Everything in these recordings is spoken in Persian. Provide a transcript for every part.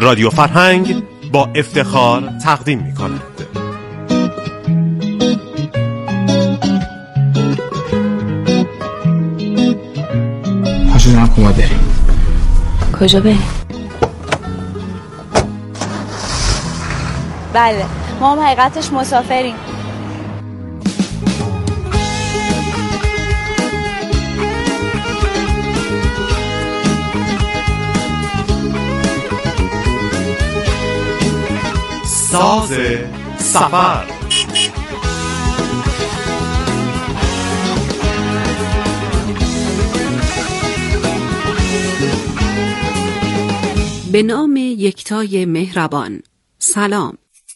رادیو فرهنگ با افتخار تقدیم می‌کند. پاشو دارم کماد بریم. کجا بریم؟ بله، ما هم حقیقتش مسافریم. ساز سفر. به نام یکتای مهربان. سلام.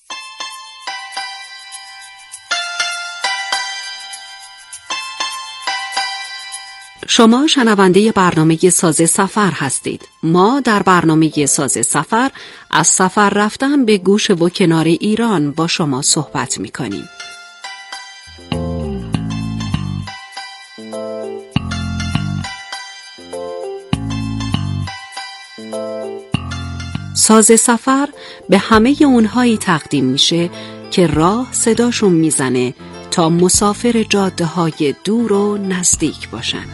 شما شنونده برنامه ساز سفر هستید. ما در برنامه ساز سفر از سفر رفتن به گوش و کنار ایران با شما صحبت می کنیم. ساز سفر به همه اونهایی تقدیم میشه که راه صداشون میزنه تا مسافر جاده های دور و نزدیک باشن.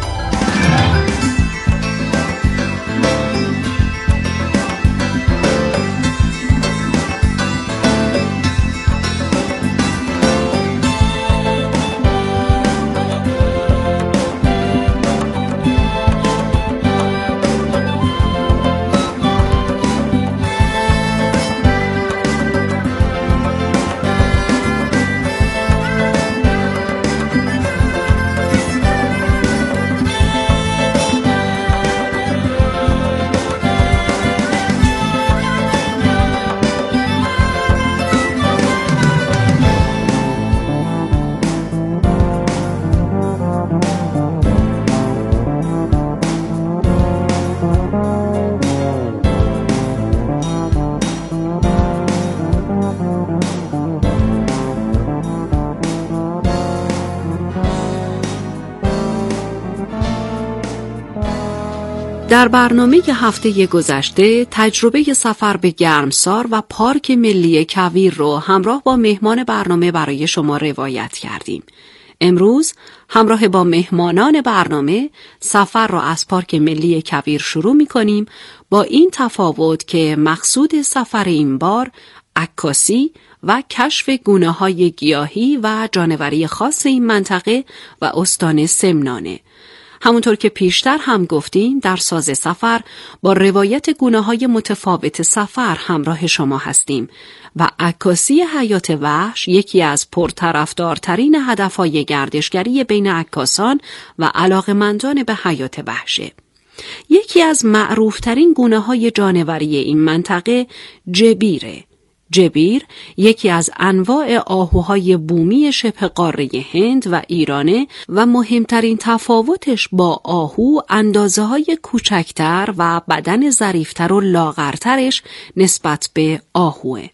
در برنامه هفته گذشته تجربه سفر به گرمسار و پارک ملی کویر رو همراه با مهمان برنامه برای شما روایت کردیم. امروز همراه با مهمانان برنامه سفر رو از پارک ملی کویر شروع می کنیم، با این تفاوت که مقصود سفر این بار عکاسی و کشف گونه‌های گیاهی و جانوری خاص این منطقه و استان سمنانه. همونطور که پیشتر هم گفتیم در ساز سفر با روایت گونه‌های متفاوت سفر همراه شما هستیم و عکاسی حیات وحش یکی از پرطرفدارترین هدفهای گردشگری بین عکاسان و علاقه‌مندان به حیات وحشه. یکی از معروفترین گونه‌های جانوری این منطقه جبیره. جبیر یکی از انواع آهوهای بومی شبه قاره هند و ایرانه و مهمترین تفاوتش با آهو اندازه‌های کوچکتر و بدن ظریفتر و لاغرترش نسبت به آهوه.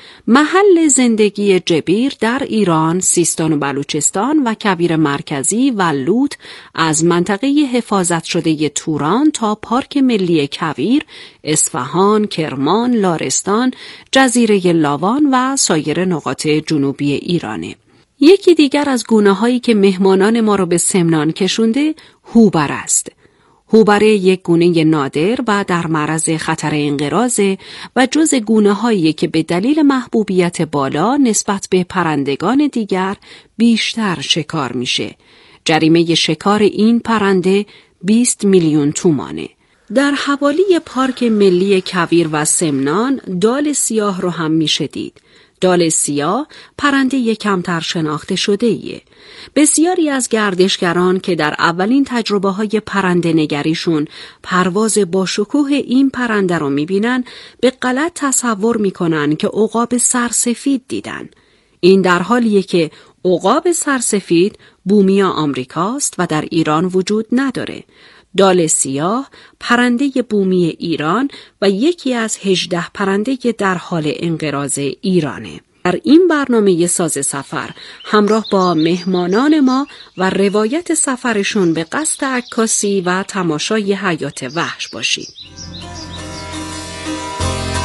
محل زندگی جبیر در ایران، سیستان و بلوچستان و کویر مرکزی و لوط از منطقه حفاظت شده توران تا پارک ملی کویر، اصفهان، کرمان، لارستان، جزیره لاوان و سایر نقاط جنوبی ایرانه. یکی دیگر از گونه‌هایی که مهمانان ما رو به سمنان کشونده هوبر است. هوبر یک گونه نادر و در معرض خطر انقراض و جز گونه‌هایی که به دلیل محبوبیت بالا نسبت به پرندگان دیگر بیشتر شکار میشه. جریمه شکار این پرنده 20 میلیون تومانه. در حوالی پارک ملی کویر و سمنان دال سیاه رو هم میشه دید. دال سیاه پرنده کمتر شناخته شده ایه. بسیاری از گردشگران که در اولین تجربه های پرنده نگریشون پرواز با شکوه این پرنده رو میبینن، به غلط تصور میکنن که عقاب سرسفید دیدن. این در حالیه که عقاب سرسفید بومی آمریکاست و در ایران وجود نداره. دال سیاه پرنده بومی ایران و یکی از 18 پرنده در حال انقراض ایرانه. در این برنامه ساز سفر همراه با مهمانان ما و روایت سفرشون به قصد عکاسی و تماشای حیات وحش باشید.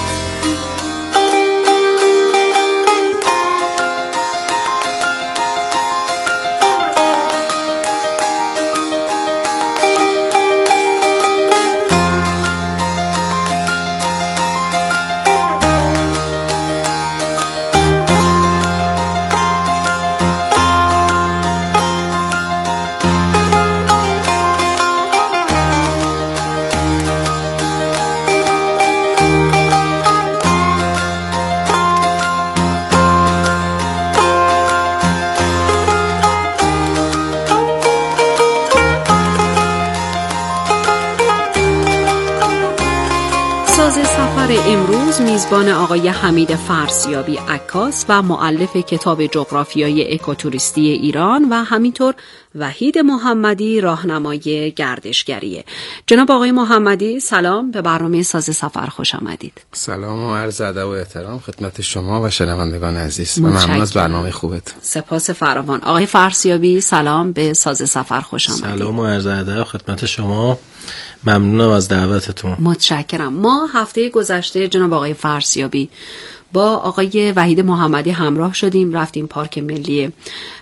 ساز سفر امروز میزبان آقای حمید فرسیابی عکاس و مؤلف کتاب جغرافیای اکوتوریستی ایران و همینطور وحید محمدی راهنمای گردشگریه. جناب آقای محمدی سلام، به برنامه ساز سفر خوش آمدید. سلام و عرض ادب و احترام خدمت شما و شنوندگان عزیز و ممنون از برنامه خوبت. سپاس فراوان. آقای فرسیابی سلام، به ساز سفر خوش آمدید. سلام و عرض ادب خدمت شما، ممنونم از دعوتتون. متشکرم. ما هفته گذشته جناب آقای فرسیابی با آقای وحید محمدی همراه شدیم، رفتیم پارک ملی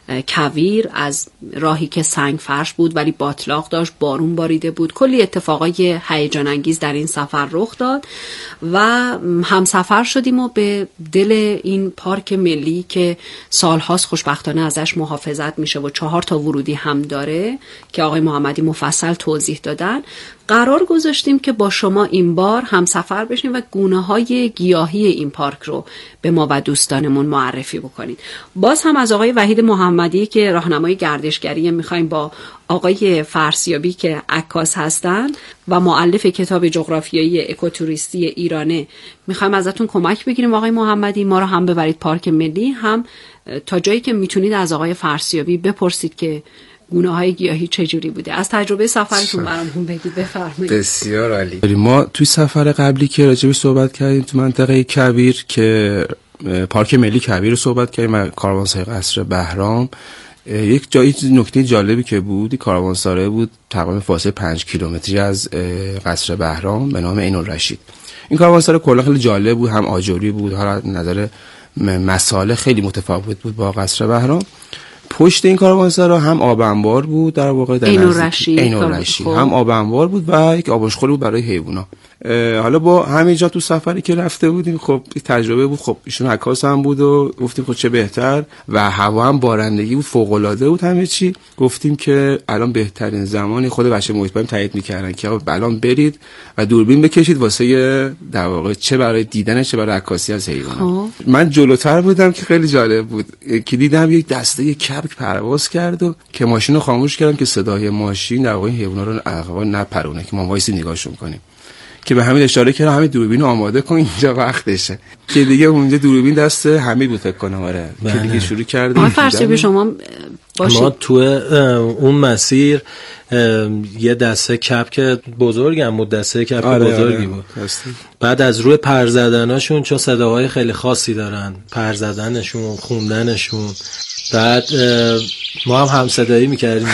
کویر، از راهی که سنگ فرش بود ولی باتلاق داشت، بارون باریده بود، کلی اتفاقای هیجان انگیز در این سفر رخ داد و همسفر شدیم و به دل این پارک ملی که سالهاست خوشبختانه ازش محافظت میشه و 4 تا ورودی هم داره که آقای محمدی مفصل توضیح دادن، قرار گذاشتیم که با شما این بار همسفر بشیم و گونه‌های گیاهی این پارک رو به ما و دوستانمون معرفی بکنید. باز هم از آقای وحید محمدی که راهنمای گردشگری می‌خوایم با آقای فرسیابی که عکاس هستن و مؤلف کتاب جغرافیایی اکوتوریستی ایرانه می‌خوایم ازتون کمک بگیریم. آقای محمدی ما رو هم ببرید پارک ملی، هم تا جایی که میتونید از آقای فرسیابی بپرسید که گونه‌های گیاهی چجوری بوده. از تجربه سفرتون برامون بگید، بفرمایید. بسیار عالی. ما توی سفر قبلی که راجعش صحبت کردیم تو منطقه کویر که پارک ملی کویر رو صحبت کردیم و کاروانسرای قصر بهرام، یک جایی نکته جالبی که بود کاروانسرای بود تقریبا فاصله 5 کیلومتری از قصر بهرام به نام عین‌الرشید. این کاروانسرا کلا خیلی جالب بود، هم آجری بود، حالا نظر مساله خیلی متفاوت بود با قصر بهرام. پشت این کاروانسرا هم آب انبار بود، در واقع در عین‌الرشید هم آب انبار بود و یک آبشخوری بود برای حیوونا. حالا با همینجا تو سفری که رفته بودیم خب تجربه بود، خب ایشون عکاس هم بود و گفتیم خب چه بهتر و هوا هم بارندگی بود، فوق العاده بود همه چی. گفتیم که الان بهترین زمانی، خود بچه محیط بهم تایید می‌کردن که آقا الان برید و دوربین بکشید واسه در واقع چه برای دیدن چه برای عکاسی از حیوانات. من جلوتر بودم که خیلی جالب بود که دیدم یک دسته کبک پرواز کرد و که ماشین رو خاموش کردم که صدای ماشین در واقع حیونا رو عقب نپرونه که ما وایسی نگاهشون کنیم، که به همین اشاره کردم همین دوربین رو آماده کن اینجا وقتشه، که دیگه اونجا دوربین دست همه بود فکر کنم. آره که دیگه شروع کردیم. ما فرض شما باشید. ما تو اون مسیر یه دسته کپک بزرگم بود، دسته کپک بزرگی بود. بعد از روی پر زدناشون چون صداهای خیلی خاصی دارن، پر زدنشون، خوندنشون، بعد ما هم صدایی میکردیم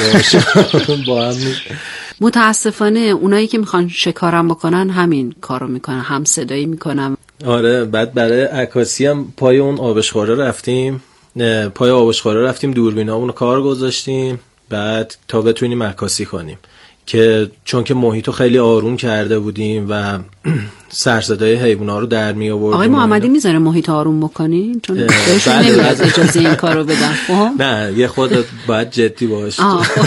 با هم. متاسفانه اونایی که میخوان شکارم بکنن همین کارو میکنن، هم صدایی میکنن. آره بعد برای عکاسی هم پای اون آبشخوره رفتیم، پای آبشخوره رفتیم، دوربینامون رو کار گذاشتیم بعد تا بتونیم عکاسی کنیم، که چون که محیطو خیلی آروم کرده بودیم و سرصدای حیونا رو در می آوردیم. آقای محمدی میذاره محیط آروم بکنین؟ چون بهشون نمیاد اجازه این کارو بدن. نه یه خود باید جدی باش.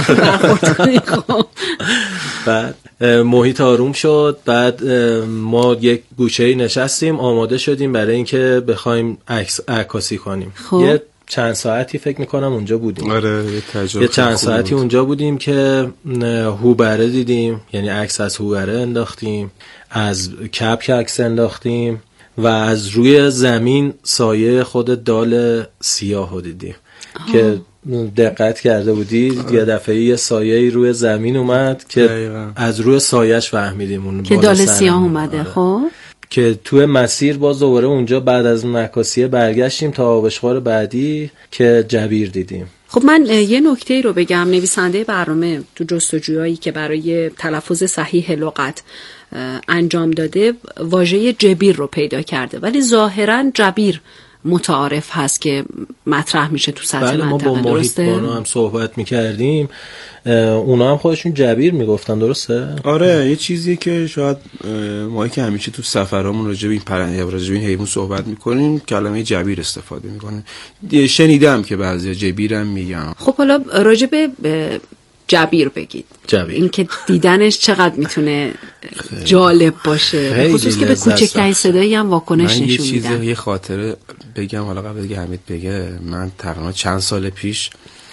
بعد محیط آروم شد، بعد ما یک گوشه‌ای نشستیم، آماده شدیم برای اینکه بخوایم عکاسی کنیم. یه چند ساعتی فکر میکنم اونجا بودیم. آره یه چند ساعتی اونجا بودیم که هوبره دیدیم، یعنی عکس از هوبره انداختیم، از کپک عکس انداختیم و از روی زمین سایه خود دال سیاه دیدیم که دقت کرده بودید یه دفعه یه سایه روی زمین اومد که دقیقا از روی سایه‌اش فهمیدیم اون که دال سیاه اومده. خب که توی مسیر باز دوباره اونجا بعد از اون عکاسی برگشتیم تا آبشخوار بعدی که جبیر دیدیم. خب من یه نکته رو بگم، نویسنده برنامه تو جستجویی که برای تلفظ صحیح لغت انجام داده واژه جبیر رو پیدا کرده، ولی ظاهراً جبیر متعارف هست که مطرح میشه تو سطح منطقه. ما با محیط‌بانا هم صحبت میکردیم، اونا هم خودشون جبیر میگفتن، درسته؟ آره یه چیزیه که شاید ما که همیشه تو سفرامون راجع به این پرنده یا راجع به این حیوان صحبت میکنیم کلمه جبیر استفاده میکنیم. شنیدم که بعضیا جبیرم میگن. خب حالا راجع به جبیر بگید. این که دیدنش چقدر میتونه جالب باشه، خصوص که به کوچکترین صدایی هم واکنش نشون میدن. یه خاطره بگم حالا قبل دیگه حمید بگه. من تقریبا چند سال پیش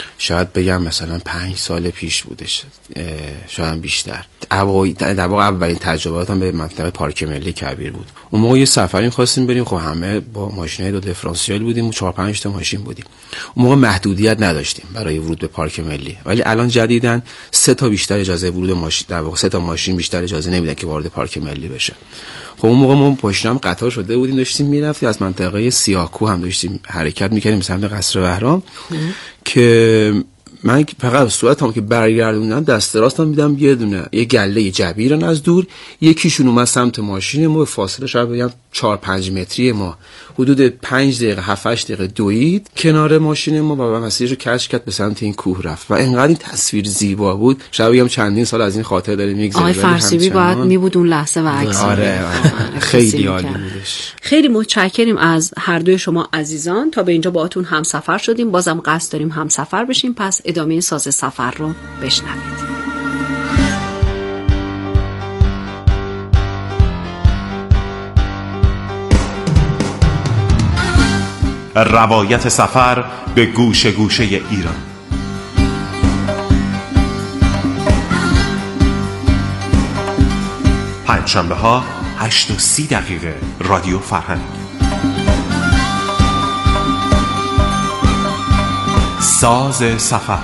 شاید بگم مثلا 5 سال پیش بودش، شاید بیشتر. در واقع اولین تجرباتم به منطقه پارک ملی کویر بود. اون موقع یه سفری می‌خواستیم بریم، خب همه با ماشینای 2 دیفرانسیل بودیم و 4-5 تا ماشین بودیم. اون موقع محدودیت نداشتیم برای ورود به پارک ملی، ولی الان جدیداً 3 تا بیشتر اجازه ورود ماشین، در واقع 3 تا ماشین بیشتر اجازه نمیدن که وارد پارک ملی بشه. خب اون موقع ما پشتم قطار شده بودیم، داشتیم میرفتیم از منطقه سیاه‌کوه هم داشتیم حرکت می‌کردیم به سمت قصر بهرام که من فقط صورتم که برگردوندم دست راستم دیدم یه گله جبیرن از دور، یکیشون اومد سمت ماشین ما، به فاصله شاید بگم 4-5 متری ما حدود 5 دقیقه 7-8 دقیقه دوید کنار ماشین ما و مسیرش رو کج کرد به سمت این کوه رفت و اینقدر این تصویر زیبا بود. شاید بگم چندین سال از این خاطر داره میگذره. آقای فرسیبی باید میبود اون لحظه و عکس. آره خیلی عالی بودش. خیلی متشکریم از هر دوی شما عزیزان. تا به اینجا باهاتون همسفر شدیم، بازم قصد داریم همسفر بشیم، پس ادامه ساز سفر رو بشنوید. روایت سفر به گوشه گوشه ایران. پنجشنبه ها 8:30 رادیو فرهنگ. ساز سفر.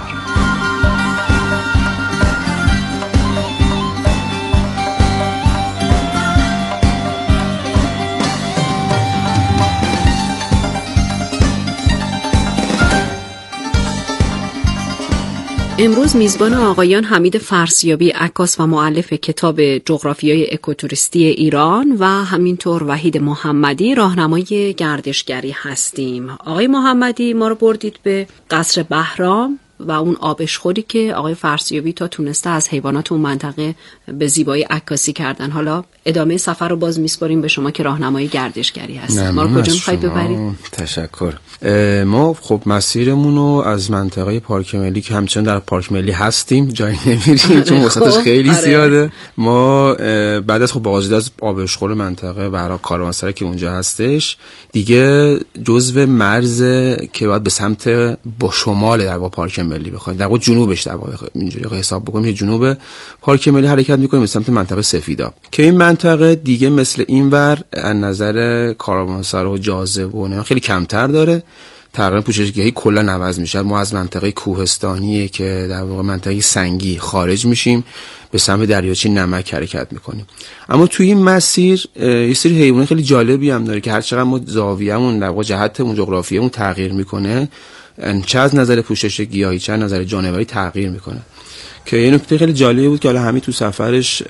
امروز میزبان آقایان حمید فرسیابی، عکاس و مؤلف کتاب جغرافیای اکوتوریستی ایران و همینطور وحید محمدی، راهنمای گردشگری هستیم. آقای محمدی ما رو بردید به قصر بهرام و اون آبشخوری که آقای فرسیابی تا تونسته از حیوانات اون منطقه به زیبایی عکاسی کردن. حالا ادامه سفر رو باز میسپاریم به شما که راهنمای گردشگری هستید. ما رو کجا می‌خواید ببرید؟ تشکر. ما خب مسیرمون رو از منطقه پارک ملی که همچنان در پارک ملی هستیم، جایی نمیریم چون وسطش خیلی زیاده. ما بعد از خب بازدید از آبشخور منطقه برای کاروانسرا که اونجا هستش دیگه جزو مرز که باید به سمت با شمال در پارک ملی بخواید، در واقع جنوبش در واقع اینجوری حساب بکنیم، جنوب پارک ملی حرکت می‌کنیم به سمت منطقه سفیداب که این منطقه دیگه مثل اینور از نظر کاروانسرا و جاذبه و خیلی کمتر داره. تقریبا پوششگاهی کلا عوض میشه. ما از منطقه کوهستانیه که در واقع منطقه سنگی خارج میشیم به سمت دریاچه نمک حرکت میکنیم. اما توی این مسیر یه سری حیوانات خیلی جالبی هم داره که هر چقدر ما زاویه‌مون در واقع جهتمون جغرافیمون تغییر میکنه، چه از نظر پوشش گیاهی چه از نظر جانوری تغییر میکنه. که این نکته خیلی جالبی بود که حالا همین تو سفرش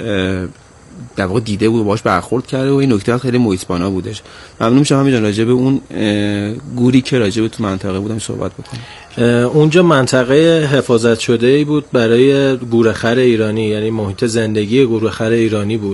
در واقع دیده بود و باهاش برخورد کرده و این نکته خیلی محیط‌بانا بودش. ممنون میشم همین راجع به اون گوری که راجع به تو منطقه بودم صحبت بکنم. اونجا منطقه حفاظت شده‌ای بود برای گورخر ایرانی، یعنی محیط زندگی گورخر ایرانی بود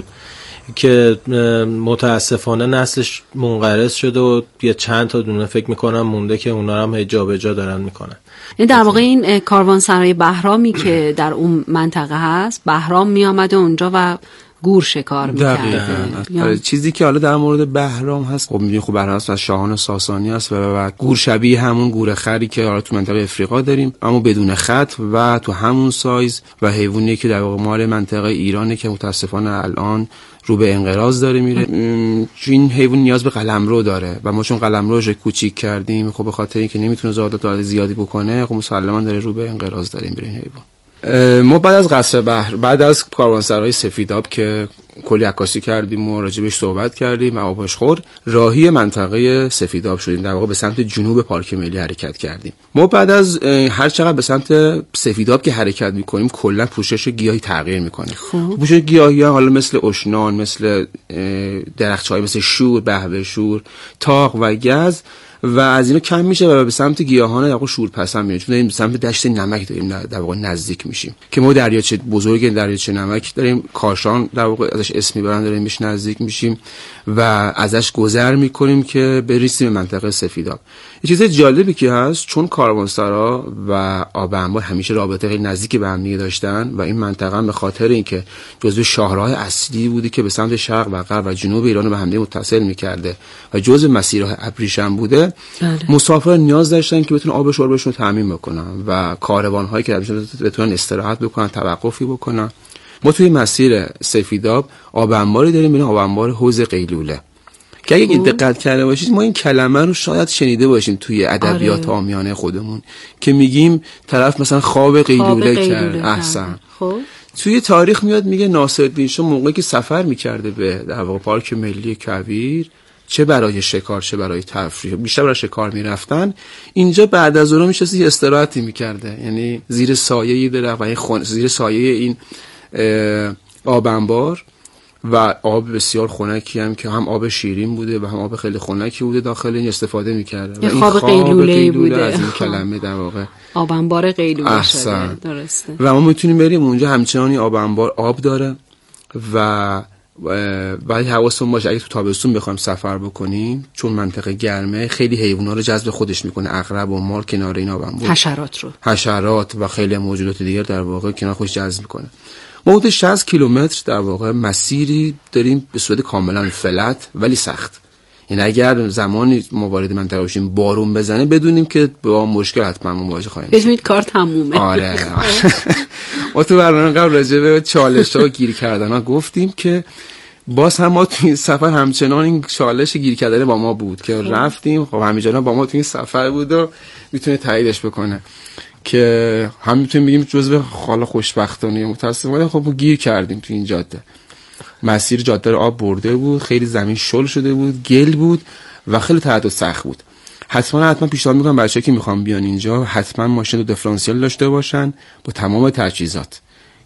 که متاسفانه نسلش منقرض شده و یه چند تا دونه فکر میکنم مونده که اونا هم جابجا دارن میکنن. در واقع این کاروانسرای بهرامی که در اون منطقه هست، بهرام میامده اونجا و گور شکار می‌کرده. چیزی که حالا در مورد بهرام هست، خب می‌دونید خب بهرام از شاهان ساسانی است و گور شبیه همون گورخری که حالا تو منطقه افریقا داریم اما بدون خط و تو همون سایز و حیوانی که در واقع مال منطقه ایرانه که متاسفانه الان رو به انقراض داره میره. این حیوان نیاز به قلمرو داره و ما چون قلمروش کوچیک کردیم خب به خاطر اینکه نمیتونه زادات زیادی بکنه خب مسلماً داره رو به انقراض داره میره این حیوان. ما بعد از قصر بحر، بعد از کاروانسرای سفیداب که کلی عکاسی کردیم و راجبش صحبت کردیم و آبشخور، راهی منطقه سفیداب شدیم، در واقع به سمت جنوب پارک ملی حرکت کردیم. ما بعد از هر چقدر به سمت سفیداب که حرکت میکنیم کلا پوشش گیاهی تغییر میکنه. پوشش گیاهی حالا مثل اشنان، مثل درخت‌های مثل شور، بهبه شور، تاق و گز و از اینا کم میشه و به سمت گیاهان در واقع شورپسند میریم، چون داریم به سمت دشت نمک داریم در واقع نزدیک میشیم که ما دریاچه بزرگ دریاچه نمک داریم، کاشان در واقع ازش اسم میبرن، داریم بهش نزدیک میشیم و ازش گذر میکنیم که برسیم به منطقه سفیداب. یه چیز جالبی که هست چون کاروانسرا و آب انبار همیشه رابطه خیلی نزدیکی به هم دیگه داشتن و این منطقه به خاطر اینکه جزو شاهراه اصلی بودی که به سمت شرق و غرب و جنوب ایران رو به هم دیگه متصل میکرده و جزو مسیرهای ابریشم بوده، واقع مسافر نیاز داشتن که بتونن آب شربشون رو تامین بکنن و کاروان‌هایی که بتونن استراحت بکنن، توقفی بکنن. ما توی مسیر سفیدآب آب انباری داریم، ببین آب انبار حوض قیلوله که اگه دقت کرده باشید ما این کلمه رو شاید شنیده باشیم توی ادبیات عامیانه خودمون که میگیم طرف مثلا خواب قیلوله کرد. احسن. خب توی تاریخ میاد میگه ناصرالدین شاه موقعی که سفر میکرده به در واقع پارک ملی کویر، چه برای شکار چه برای تفریح، بیشتر برای شکار میرفتن، اینجا بعد از اون میشستی استراحتی میکرده، یعنی زیر سایه درخت و زیر سایه این آب انبار و آب بسیار خنکی هم که هم آب شیرین بوده و هم آب خیلی خنکی بوده داخل این استفاده میکرده. و این خواب قیلوله بوده از این کلمه در واقع آب انبار قیلوله شده. درسته. و ما میتونیم بریم اونجا، همچنانی آب انبار آب داره و باید حواسمون باشه اگه تو تابستون بخوایم سفر بکنیم چون منطقه گرمه خیلی حیونا رو جذب خودش میکنه، عقرب و مار کنار این آب انبار، حشرات و خیلی موجودات دیگر در واقع کنار خودش جذب میکنه. ما حدود 60 کیلومتر در واقع مسیری داریم به صورت کاملا فلت ولی سخت. یعنی اگر زمانی ما وارد منطقه بشیم بارون بزنه بدونیم که با مشکل حتما مواجه خواهیم شد. بدونید کار تمومه. آره. ما تو برنامه قبل راجع به چالش‌ها و گیر کردن‌ها گفتیم که باز هم ما تو این سفر همچنان این چالش گیر کردن با ما بود که رفتیم. خب همینجوری با ما تو این سفر بود و میتونه تاییدش بکنه که هم میتونیم بگیم جزو حالا خوشبختانه متاسفانه خب گیر کردیم تو این جاده. مسیر جاده رو آب برده بود، خیلی زمین شل شده بود، گل بود و خیلی تعداد سخت بود. حتما پیشنهاد میکنم بچه‌ها که میخوان بیان اینجا حتما ماشین دیفرانسیل داشته باشن با تمام تجهیزات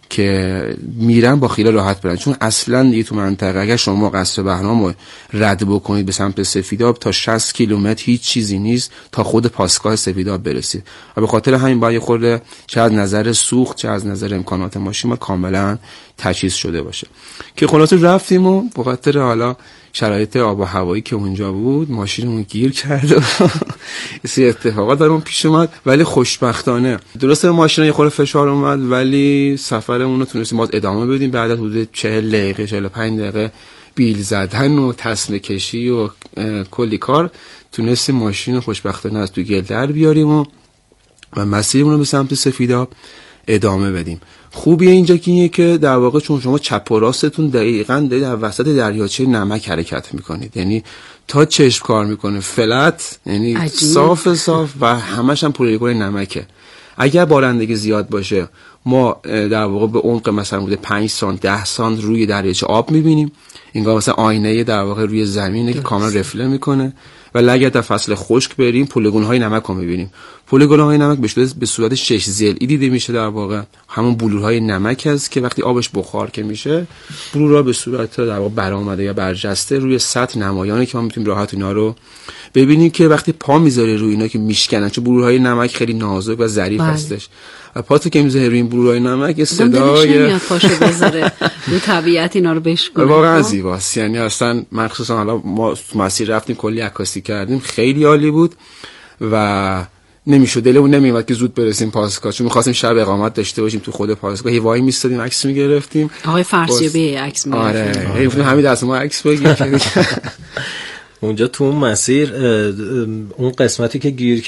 که میرن با خیال راحت برن، چون اصلا دیگه تو منطقه اگر شما قصر بهرام رو رد بکنید به سمت سفیدآب تا 60 کیلومتر هیچ چیزی نیست تا خود پاسگاه سفیدآب برسید و به خاطر همین باید خورده چه از نظر سوخت چه از نظر امکانات ماشین ما کاملا تجهیز شده باشه. که خلاصه رفتیم و به خاطر حالا شرایط آب و هوایی که اونجا بود ماشینمون گیر کرد و این اتفاقات درمون پیش اومد، ولی خوشبختانه درسته ماشین یه خورده فشار اومد ولی سفرمون رو تونستیم باز ادامه بدیم. بعد از حدود 40 دقیقه 45 دقیقه بیل زدن و تسمه کشی و کلی کار تونستیم ماشین رو خوشبختانه از تو گل در بیاریم و مسیرمون رو به سمت سفیدآب ادامه بدیم. خوبیه اینجا که در واقع چون شما چپ و راستتون دقیقاً در وسط دریاچه نمک حرکت میکنید، یعنی تا چشم کار میکنه فلت، یعنی عجیب. صاف و همش هم پلیگون نمکه. اگر بارندگی زیاد باشه ما در واقع به عمق مثلا بوده 5 سانت 10 سانت روی دریاچه آب میبینیم، انگار مثلا آینه در واقع روی زمینه که کاملا رفله میکنه. ولی اگر در فصل خشک بریم پلیگون های نمک رو میبینیم. پلیگون های نمک به صورت 6 ضلعی دیده میشه، در واقع همون بلورهای نمک هست که وقتی آبش بخار که میشه بلورها به صورت در واقع برآمده یا برجسته روی سطح نمایانه که ما میتونیم راحت اینا رو ببینیم که وقتی پا میذاره روی اینا که میشکنن، چون بلورهای نمک خیلی نازک و ظریف هستش و پاتو که میذاره روی این بلورهای نمک صدای پاشو بذاره رو طبیعت اینا رو بشکنه. واقعا زیباست. یعنی اصلا مخصوصا حالا ما مسیر رفتیم کلی عکاسی کردیم خیلی عالی بود و نمیشد دلمون نمیومد که زود برسیم پاسگاه، چون می‌خواستیم شب اقامت داشته باشیم تو خود پاسگاه. وای میستادیم عکس میگرفتیم. آقای فرسیبی عکس میگرفتیم. آره گفتیم همین دست ما عکس بگیر. اونجا تو اون مسیر اون قسمتی که گیر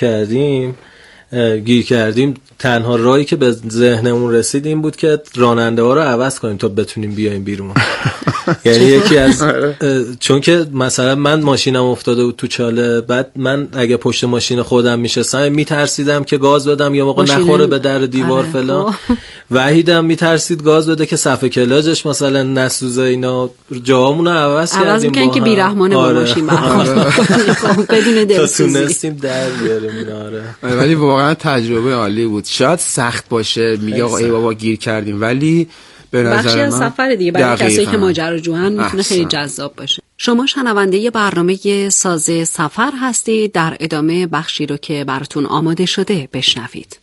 کردیم تنها راهی که به ذهنمون رسید این بود که راننده ها رو عوض کنیم تا بتونیم بیایم بیرون. یعنی یکی از چون که مثلا من ماشینم افتاده بود تو چاله، بعد من اگه پشت ماشین خودم میشستم میترسیدم که گاز بدم یا موقع نخوره به در دیوار فلان. وحیدم میترسید گاز بده که صفحه کلاجش مثلا نسوزه. اینا جاهامون رو عوض کردیم با هم. که بیرحمانه با ماشین برخورد بدون دلسوزی تونستیم در بیاریم اینا. ولی واقعا تجربه عالی بود. شاید سخت باشه میگه آقا ای بابا گیر کردیم، ولی به نظر بخشی از سفر دیگه برای کسایی که ماجراجوان میتونه خیلی جذاب باشه. شما شنونده برنامه ساز سفر هستید. در ادامه بخشی رو که براتون آماده شده بشنوید.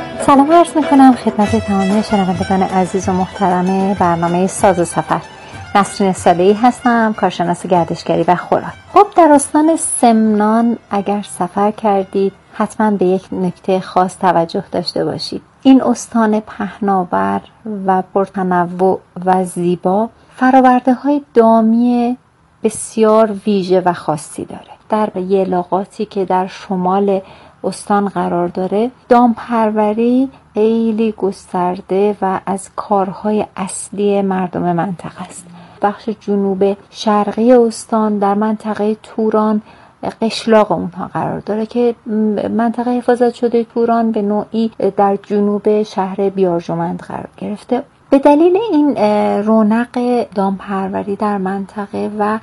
سلام عرض میکنم خدمت تمامی شنوندگان عزیز و محترم برنامه ساز سفر. نسرین صالحی هستم، کارشناس گردشگری و خوراک. خب در استان سمنان اگر سفر کردید حتما به یک نکته خاص توجه داشته باشید. این استان پهناور و پرتنوع و زیبا فرآورده‌های دامی بسیار ویژه و خاصی داره. در یلاقاتی که در شمال استان قرار داره، دامپروری خیلی گسترده و از کارهای اصلی مردم منطقه است. بخش جنوب شرقی استان در منطقه توران قشلاق اونها قرار داره که منطقه حفاظت شده توران به نوعی در جنوب شهر بیارجمند قرار گرفته. به دلیل این رونق دامپروری در منطقه و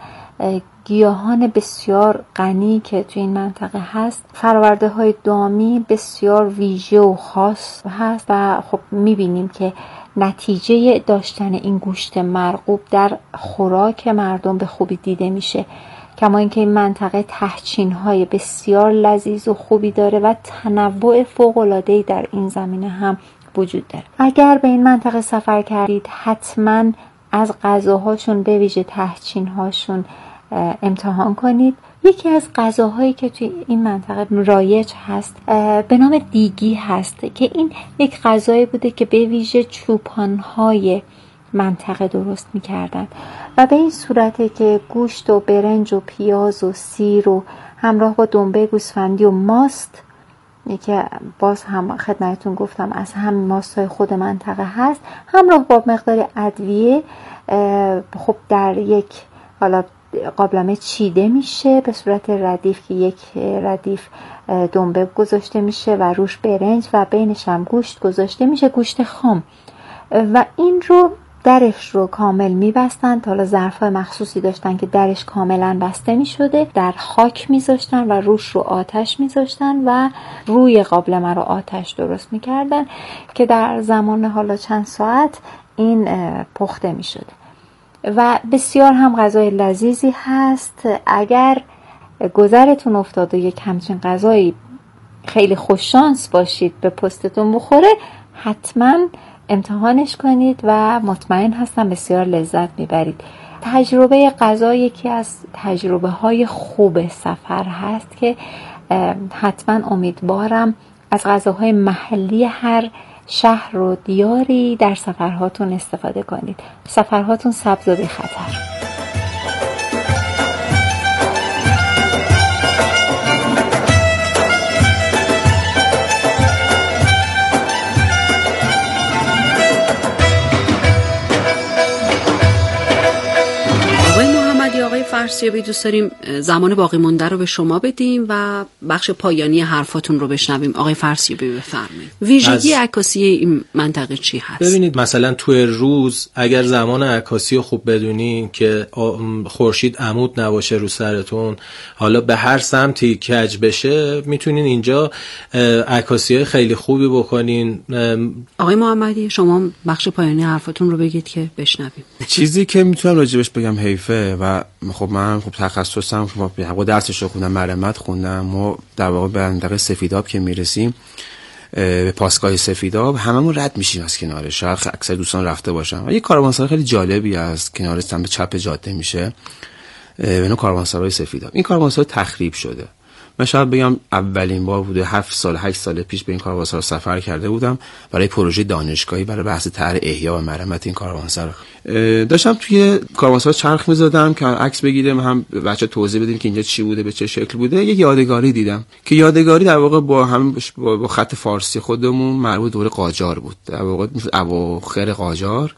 گیاهان بسیار غنی که توی این منطقه هست، فرآورده‌های دامی بسیار ویژه و خاص هست و خب می‌بینیم که نتیجه داشتن این گوشت مرغوب در خوراک مردم به خوبی دیده میشه. کما اینکه این منطقه تهچین‌های بسیار لذیذ و خوبی داره و تنوع فوق‌العاده‌ای در این زمینه هم وجود داره. اگر به این منطقه سفر کردید حتما از غذاهاشون به ویژه تهچین‌هاشون امتحان کنید. یکی از غذاهایی که توی این منطقه رایج هست به نام دیگی هست که این یک غذایی بوده که به ویژه چوپان‌های منطقه درست می‌کردن و به این صورته که گوشت و برنج و پیاز و سیر و همراه با دنبه گوسفندی و ماست که باز هم خدمتتون گفتم از همین ماست‌های خود منطقه هست، همراه با مقدار ادویه خب در یک حالا قابلمه چیده میشه به صورت ردیف که یک ردیف دنبه گذاشته میشه و روش برنج و بینش هم گوشت گذاشته میشه، گوشت خام، و این رو درش رو کامل میبستن. حالا ظرفای مخصوصی داشتن که درش کاملا بسته میشده، در خاک میذاشتن و روش رو آتش میذاشتن و روی قابلمه رو آتش درست میکردن که در زمان حالا چند ساعت این پخته میشده و بسیار هم غذای لذیذی هست. اگر گذرتون افتاد و یک همچین غذایی خیلی خوششانس باشید به پستتون بخوره، حتما امتحانش کنید و مطمئن هستم بسیار لذت میبرید. تجربه غذا یکی از تجربه های خوب سفر هست که حتما امیدوارم از غذاهای محلی هر شهر و دیاری در سفرهاتون استفاده کنید. سفرهاتون سبز و بی خطر. آقای فرسیابی، دوست داریم زمان باقی مونده رو به شما بدیم و بخش پایانی حرفاتون رو بشنویم. آقای فرسیابی بفرمایید. ویژگی عکاسی این منطقه چی هست؟ ببینید مثلا توی روز اگر زمان عکاسی رو خوب بدونین که خورشید عمود نباشه رو سرتون، حالا به هر سمتی کج بشه، میتونین اینجا عکاسی‌های خیلی خوبی بکنین. آقای محمدی شما بخش پایانی حرفاتون رو بگید که بشنویم. چیزی که میتونم راجبش بگم حیفه و خب من خب تخصصم خب درسش رو خوندم، مرمت خوندم. ما در واقع به منطقه سفیداب که میرسیم به پاسگاه سفیداب هممون رد میشیم از کنارش. شاید اکثر دوستان رفته باشن و یه کاروانسرای خیلی جالبی از کنار سمت چپ جاده میشه به نام کاروانسرای سفیداب. این کاروانسرا تخریب شده. من شاید بگم اولین بار بوده 7 سال 8 سال پیش به این کاروانسرا سفر کرده بودم برای پروژه دانشگاهی برای بحث طرح احیا و مرمت این کاروانسرا. داشتم توی کاروانسرا چرخ می‌زدم که عکس بگیرم، هم بچه توضیح بدیم که اینجا چی بوده، به چه شکل بوده. یک یادگاری دیدم که یادگاری در واقع با خط فارسی خودمون مربوط دوره قاجار بود، در واقع اواخر قاجار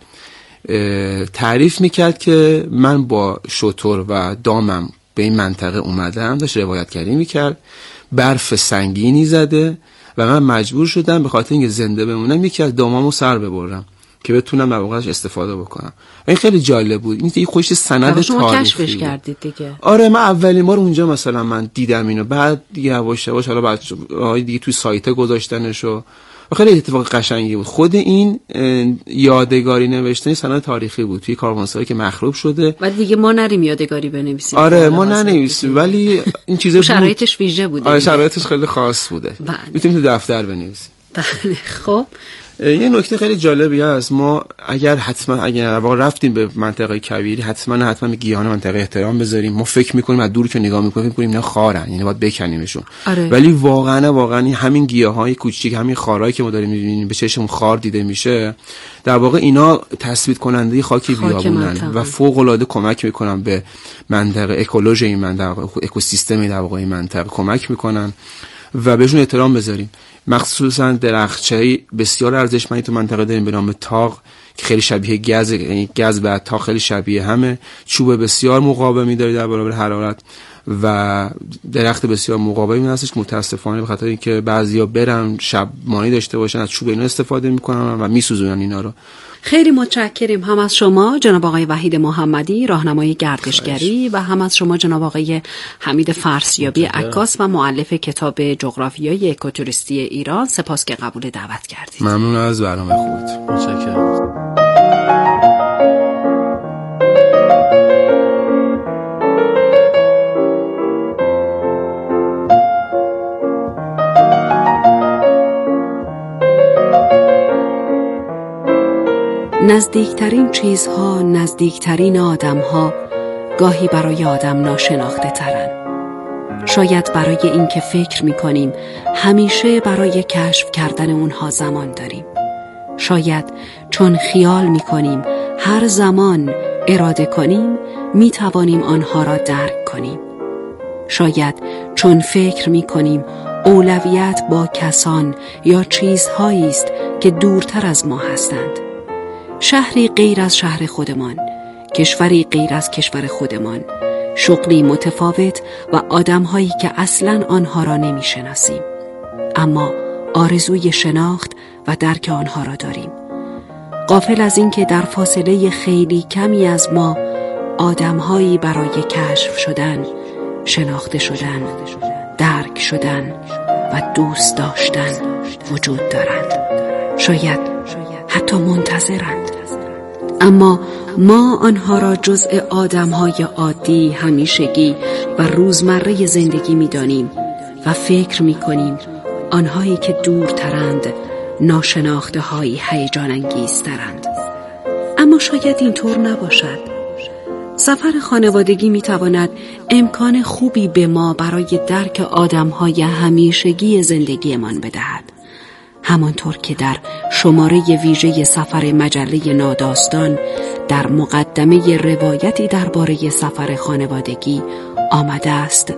تعریف میکرد که من با شتر و دامم به این منطقه اومدم، داشت روایتگری میکرد، برف سنگینی زده و من مجبور شدم به خاطر اینکه زنده بمونم یکی از دامامو سر ببرم که بتونم در واقعش استفاده بکنم. این خیلی جالب بود. این خودش سند تاریخی کشفش کردید دیگه. آره من اولین بار اونجا مثلا من دیدم اینو، بعد دیگه یواش یواش حالا بعد دیگه توی سایت گذاشتنشو و خیلی اتفاق قشنگی بود. خود این یادگاری نوشتن سند تاریخی بود توی کاروانسرایی که مخروب شده. و دیگه ما نریم یادگاری بنویسیم. آره ما ننویسیم، ولی این چیزا شرایطش ویژه بوده. آره شرایطش خیلی خاص بوده. میتونیم تو دفتر بنویسیم. بله. خب یه نکته خیلی جالبی هست، ما اگر واقعا رفتیم به منطقه کویری حتما به گیاهان منطقه احترام بذاریم. ما فکر میکنیم از دور که نگاه میکنیم فکر میکنیم اینا خارن، یعنی باید بکنیمشون. ولی واقعا همین گیاهای کوچیک، همین خارایی که ما داریم میبینیم به چشمون خار دیده میشه، در واقع اینا تثبیت کننده خاک بیابونن و فوق العاده کمک میکنن به منطقه اکولوژی این منطقه، اکوسیستم در واقع این منطقه کمک میکنن و بهشون احترام بذاریم. مخصوصا درختچه‌ای بسیار ارزشمندی تو منطقه داریم به نام تاق که خیلی شبیه گز، یعنی گز و تاق خیلی شبیه همه. چوب بسیار مقاومی داره در برابر حرارت و درخت بسیار مقاومی هستش. متاسفانه به خاطر اینکه بعضیا برن شب مانی داشته باشن از چوب اینا استفاده میکنن و میسوزونن اینا رو. خیلی متشکریم هم از شما جناب آقای وحید محمدی، راهنمای گردشگری، و هم از شما جناب آقای حمید فرسیابی، عکاس و مؤلف کتاب جغرافیای اکوتوریستی ایران. سپاس که قبول دعوت کردید. ممنون از برنامه خوبت. متشکرم. نزدیکترین چیزها، نزدیکترین آدمها گاهی برای آدم ناشناخته ترن. شاید برای این که فکر میکنیم همیشه برای کشف کردن اونها زمان داریم. شاید چون خیال میکنیم هر زمان اراده کنیم میتوانیم آنها را درک کنیم. شاید چون فکر میکنیم اولویت با کسان یا چیزهایی است که دورتر از ما هستند. شهری غیر از شهر خودمان، کشوری غیر از کشور خودمان، شغلی متفاوت و آدم‌هایی که اصلاً آنها را نمی‌شناسیم، اما آرزوی شناخت و درک آنها را داریم. غافل از این که در فاصله خیلی کمی از ما آدم‌هایی برای کشف شدن، شناخته شدن، درک شدن و دوست داشتن وجود دارند. شاید حتی منتظرند، اما ما آنها را جزء آدم‌های عادی، همیشگی و روزمره زندگی می‌دانیم و فکر می‌کنیم آنهایی که دورترند ناشناخته‌هایی هیجان انگیزترند. اما شاید اینطور نباشد. سفر خانوادگی می‌تواند امکان خوبی به ما برای درک آدم‌های همیشگی زندگیمان بدهد. همانطور که در شماره ویژه سفر مجله ناداستان در مقدمه روایتی درباره سفر خانوادگی آمده است: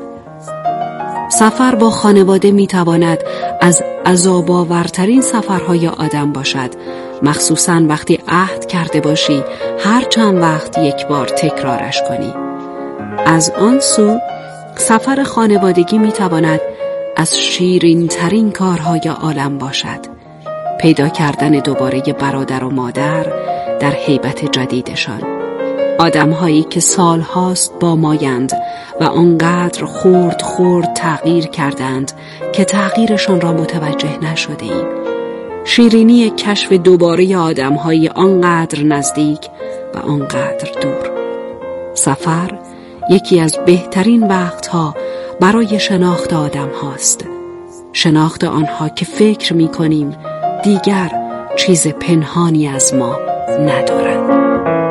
سفر با خانواده میتواند از عذاب‌آورترین سفرهای آدم باشد، مخصوصاً وقتی عهد کرده باشی هر چند وقت یک بار تکرارش کنی. از آن سو سفر خانوادگی میتواند از شیرین ترین کارهای عالم باشد. پیدا کردن دوباره برادر و مادر در هیبت جدیدشان، آدم‌هایی که سالهاست با مایند و آنقدر خرد تغییر کردند که تغییرشان را متوجه نشده‌ایم. شیرینی کشف دوباره آدم‌های آنقدر نزدیک و آنقدر دور. سفر یکی از بهترین وقتها برای شناخت آدم هاست. شناخت آنها که فکر می کنیم دیگر چیز پنهانی از ما ندارند.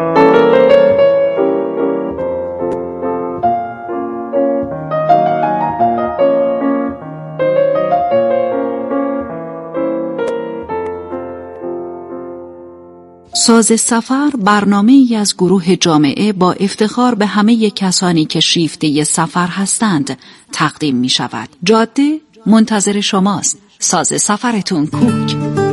ساز سفر برنامه‌ای از گروه جامعه با افتخار به همه کسانی که شیفته سفر هستند تقدیم می شود. جاده منتظر شماست. ساز سفرتون کوک.